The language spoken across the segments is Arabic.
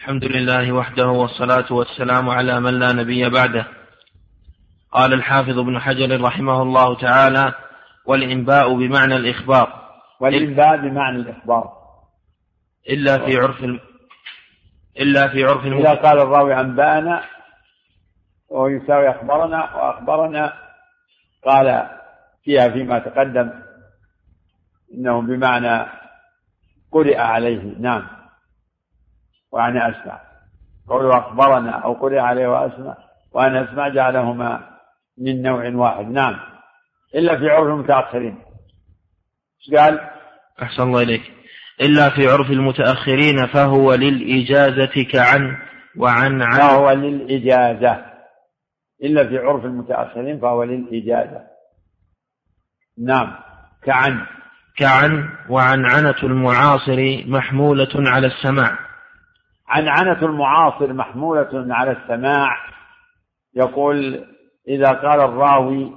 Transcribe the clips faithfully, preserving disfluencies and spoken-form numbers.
الحمد لله وحده والصلاة والسلام على من لا نبي بعده. قال الحافظ ابن حجر رحمه الله تعالى: والإنباء بمعنى الإخبار. والإنباء بمعنى الإخبار إلا في عرف الم... إلا في عرف الم... إذا قال الراوي أنبأنا ويساوي أخبرنا وأخبرنا، قال فيها فيما تقدم إنه بمعنى قرئ عليه. نعم، وأنا أسمع. قولوا أخبرنا أو قرئ عليه وأسمع وأنا أسمع جعلهما من نوع واحد. نعم، إلا في عرف المتأخرين. ايش قال؟ أحسن الله إليك. إلا في عرف المتأخرين فهو للإجازة كعن وعن عن. فهو للإجازة. إلا في عرف المتأخرين فهو للإجازة. نعم، كعن. كعن وعنعنة المعاصر محمولة على السماع. عنعنة المعاصر محمولة على السماع. يقول إذا قال الراوي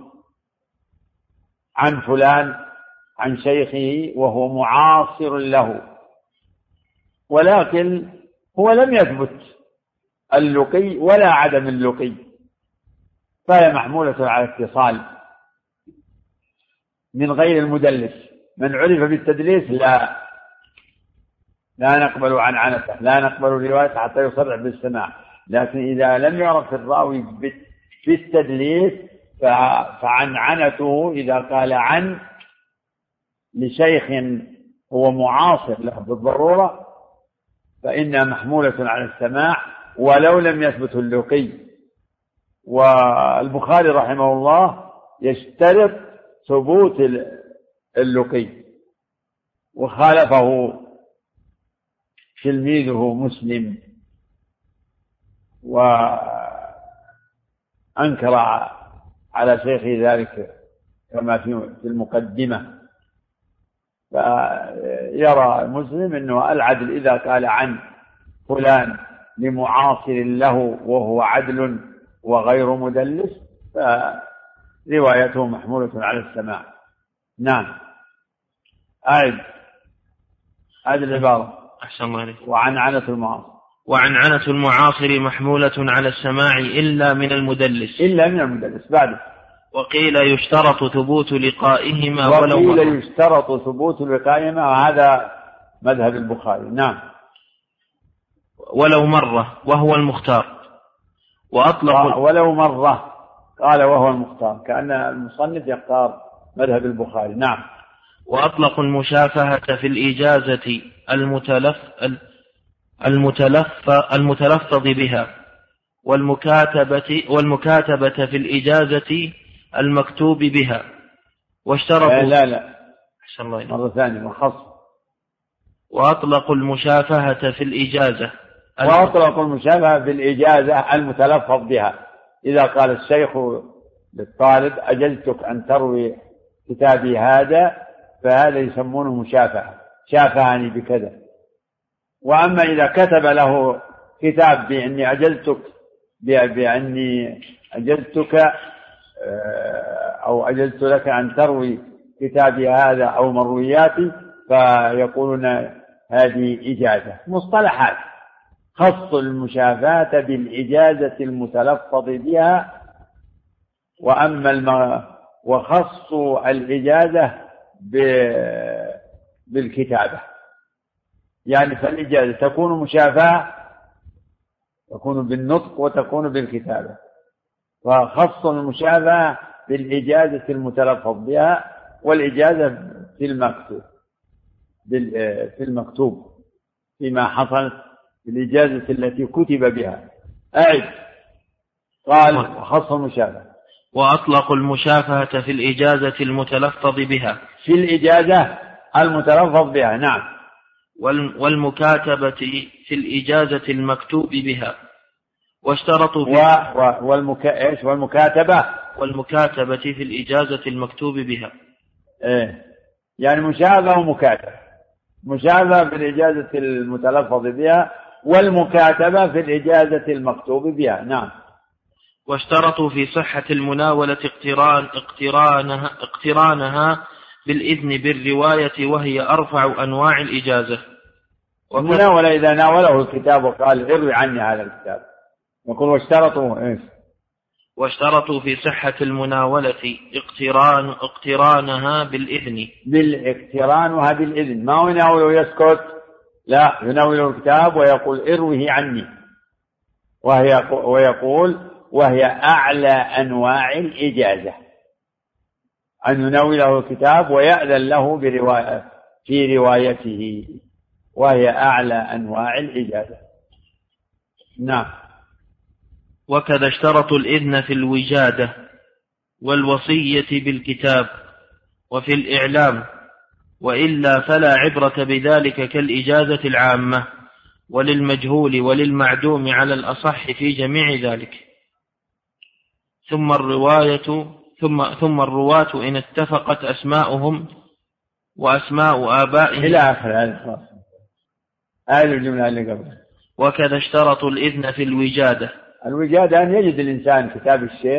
عن فلان عن شيخه وهو معاصر له، ولكن هو لم يثبت اللقي ولا عدم اللقي، فهي محمولة على اتصال من غير المدلس. من عرف بالتدليس لا لا نقبل عن عنته، لا نقبل روايته حتى يصرح بالسماع. لكن إذا لم يعرف الراوي بالتدليس فعن عنته إذا قال عن لشيخ هو معاصر له بالضرورة فإنها محمولة على السماع ولو لم يثبت اللقي. والبخاري رحمه الله يشترط ثبوت اللقي، وخالفه تلميذه مسلم وأنكر على شيخه ذلك كما في المقدمة. فيرى مسلم أنه العدل إذا قال عن فلان لمعاصر له وهو عدل وغير مدلس فروايته محمولة على السماع. نعم، أعد هذه العبارة. أحسن الله عليك. وعنعنة المعاصر. وعنعنة المعاصر محمولة على السماع إلا من المدلس. إلا من المدلس. بعد وقيل يشترط ثبوت لقائهما ولو مرة. وقيل يشترط ثبوت لقائهما، وهذا مذهب البخاري. نعم، ولو مرة وهو المختار. وأطلق ولو مرة قال وهو المختار، كأن المصنف يختار مذهب البخاري. نعم. وأطلق المشافهة في الإجازة المتلف المتلف المتلفظ بها، والمكاتبة والمكاتبة في الإجازة المكتوب بها. واشترطوا لا لا أحسن الله إليك. مرة ثانية وخص. وأطلق المشافهة في الإجازة وأطلق المشافهة في الإجازة المتلفظ بها. إذا قال الشيخ للطالب أجلتك أن تروي كتابي هذا، فهذا يسمونه مشافهة، شافهني بكذا. وأما إذا كتب له كتاب بأني أجلتك بأني أجلتك أو أجلت لك أن تروي كتابي هذا أو مروياتي، فيقولون هذه إجازة. مصطلحات. خص المشافهة بالإجازة المتلفظ بها، وأما الم... وخص الإجازة ب... بالكتابة. يعني فالإجازة تكون مشافهة، تكون بالنطق وتكون بالكتابة. وخص المشافهة بالإجازة المتلفظ بها، والإجازة في المكتوب في المكتوب فيما حصل بالإجازة التي كتب بها. أعد. قال خص المشافهة. وأطلق المشافهة في الإجازة المتلفظ بها. في الإجازة المتلفظ بها. نعم. والمكاتبة في الإجازة المكتوب بها. واشترطوا في و... و... والمكا... إيش والمكاتبة والمكاتبة في الإجازة المكتوب بها. إيه؟ يعني مشافهة ومكاتبة. مشافهة في الإجازة المتلفظ بها، والمكاتبة في الإجازة المكتوب بها. نعم. واشترطوا في صحة المناولة اقتران اقترانها, اقترانها بالإذن بالرواية، وهي أرفع أنواع الإجازة. المناولة إذا ناوله الكتاب وقال اروي عني هذا الكتاب، يقول واشترطوا إيش؟ واشترطوا في صحة المناولة اقتران اقترانها بالإذن بالاقترانها بالإذن، ما هو يناوله يسكت، لا، يناوله الكتاب ويقول اروه عني، وهي ويقول وهي أعلى أنواع الإجازة، أن يناوله الكتاب ويأذن له برواية في روايته، وهي أعلى أنواع الإجازة. نعم. وكذا اشترطوا الإذن في الوجادة والوصية بالكتاب وفي الإعلام، وإلا فلا عبرة بذلك كالإجازة العامة، وللمجهول وللمعدوم على الأصح في جميع ذلك. ثم الرواية ثم ثم الرواة إن اتفقت أسماؤهم وأسماء آبائهم إلى آخر هذه هذه الجملة اللي قبل. وكذا اشترطوا الإذن في الوجادة. الوجادة أن يجد الإنسان كتاب الشيخ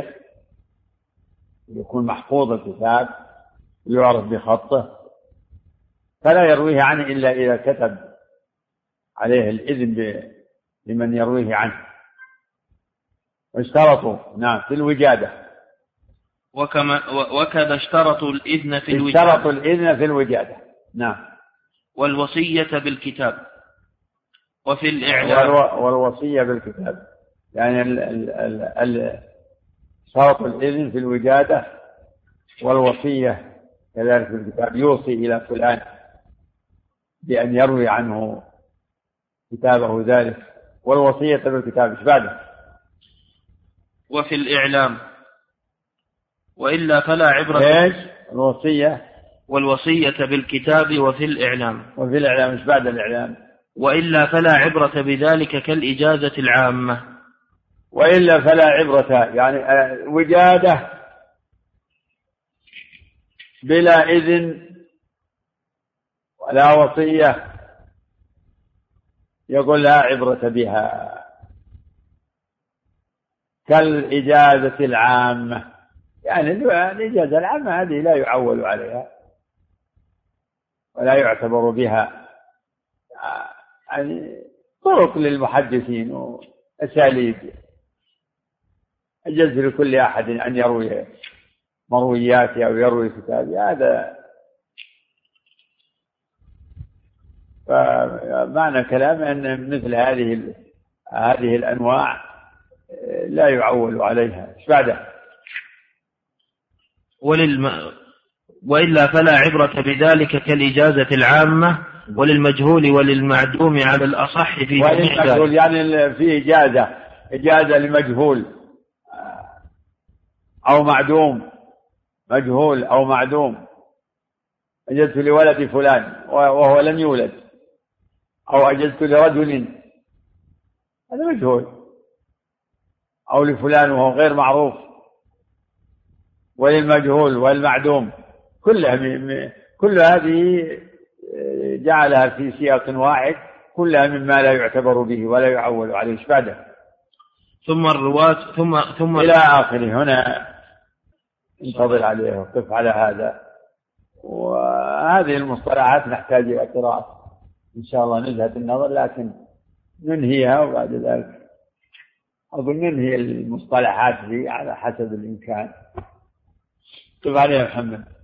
يكون محفوظ الكتاب ويعرف بخطه، فلا يرويه عنه إلا إذا كتب عليه الإذن لمن يرويه عنه. واشترطوا نعم في الوجادة. وكما وكذا اشترطوا الإذن في الوجادة. اشترطوا الإذن في الوجادة. نعم. والوصية بالكتاب وفي الإعلام. والوصية بالكتاب يعني ال ال ال ال شرط الإذن في الوجادة والوصية كذلك في الكتاب، يوصي إلى فلان بأن يروي عنه كتابه ذلك، والوصية بالكتاب ايش بعده؟ وفي الإعلام، وإلا فلا عبرة. ايش الوصية؟ والوصية بالكتاب وفي الإعلام. وفي الإعلام ايش بعد الإعلام؟ وإلا فلا عبرة بذلك كالإجازة العامة. وإلا فلا عبرة يعني وجادة بلا إذن ولا وصية يقول لا عبرة بها كالإجازة العامة، يعني الإجازة العامة هذه لا يعول عليها ولا يعتبر بها، يعني طرق للمحدثين وأساليب أجز لكل أحد أن يروي مروياتي أو يروي كتابي، هذا فمعنى كلام أن مثل هذه هذه الأنواع لا يعول عليها. ايش بعده؟ وللم... وإلا فلا عبرة بذلك كالإجازة العامة، وللمجهول وللمعدوم على الأصح في جميع ذلك. يعني في إجازة إجازة لمجهول أو معدوم، مجهول أو معدوم، أجزت لولد فلان وهو لم يولد، أو أجزت لرجل هذا مجهول، أو لفلان وهو غير معروف، وللمجهول والمعدوم كلها كل هذه جعلها في سياق واحد، كلها مما لا يعتبر به ولا يعول عليه. ايش بعده؟ ثم الرواة ثم ثم إلى آخره. هنا انتظر عليه وقف على هذا، وهذه المصطلحات نحتاج إلى قراءة إن شاء الله نزهة النظر، لكن ننهيها وبعد ذلك أظن ننهي المصطلحات دي على حسب الإمكان. قف عليه محمد.